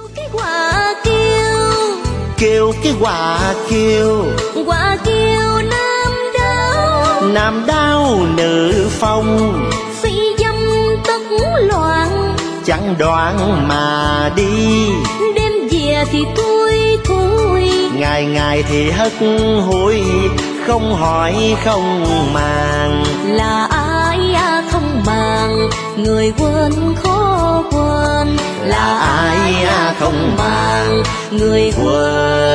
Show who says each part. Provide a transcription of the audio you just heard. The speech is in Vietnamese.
Speaker 1: cái quả kêu,
Speaker 2: kêu cái quả kêu,
Speaker 1: quả kêu
Speaker 2: nam đao nữ phong,
Speaker 1: phi dâm tất loạn,
Speaker 2: chẳng đoạn mà đi.
Speaker 1: đêm về thì tôi thôi,
Speaker 2: ngày ngày thì hất hủi, không hỏi không màng.
Speaker 1: là ai không màng, người quên khó quên,
Speaker 2: Là ai không màng,
Speaker 1: người quên